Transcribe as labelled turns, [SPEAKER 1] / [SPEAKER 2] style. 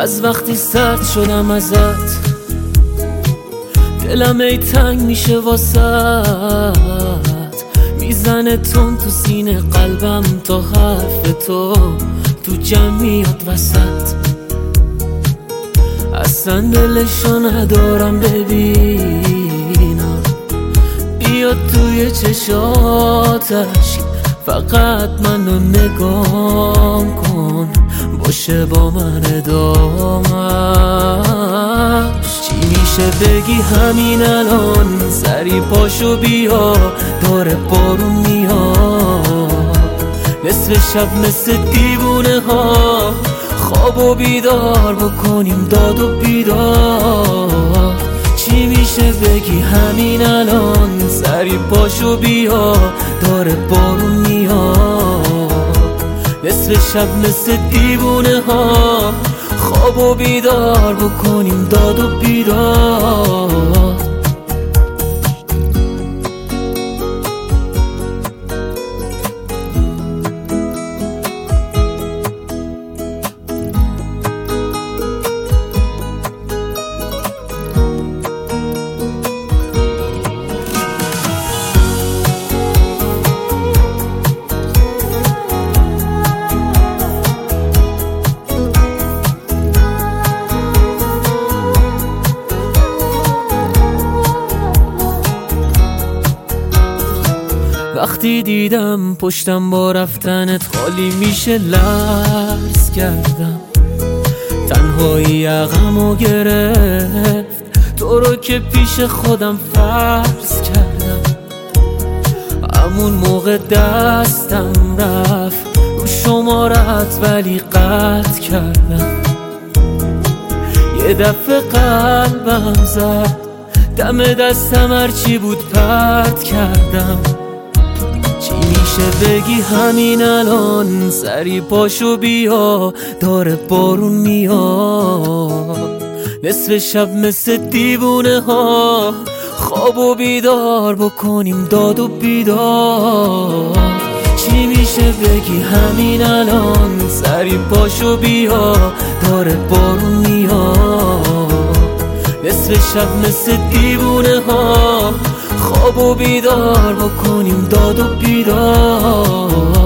[SPEAKER 1] از وقتی سرد شدم ازت، دلم ای تنگ میشه واسط، میزنه تون تو سینه قلبم تا حرف تو جمع میاد وسط. اصلا دلشو ندارم ببینم، بیاد توی چشاتش، فقط منو نگاه کن، باشه با من ادامش. چی میشه بگی همین الان، سری پاشو بیا، داره بارون میاد، نصف شب مثل دیوونه ها خواب و بیدار بکنیم داد و بیدار. چی میشه بگی همین الان، سری پاشو بیا، داره بارون میاد، نصف شب مثل دیوونه ها خواب و بیدار بکنیم داد و بیدار. وقتی دیدم پشتم با رفتنت خالی میشه لرز کردم، تنهایی عقمو گرفت، تو رو که پیش خودم فرض کردم. همون موقع دستم رفت رو شمارت ولی قطع کردم، یه دفعه قلبم زد، دم دستم هرچی بود پرت کردم. چی میشه بگی همین الان، سری پاشو بیا، داره بارون میاد، نصف شب مثل دیوونه ها خواب و بیدار بکنیم داد و بیدار. چی میشه بگی همین الان، سری پاشو بیا، داره بارون میاد، نصف شب مثل دیوونه ها خواب و بیدار بکنیم داد و بیدار.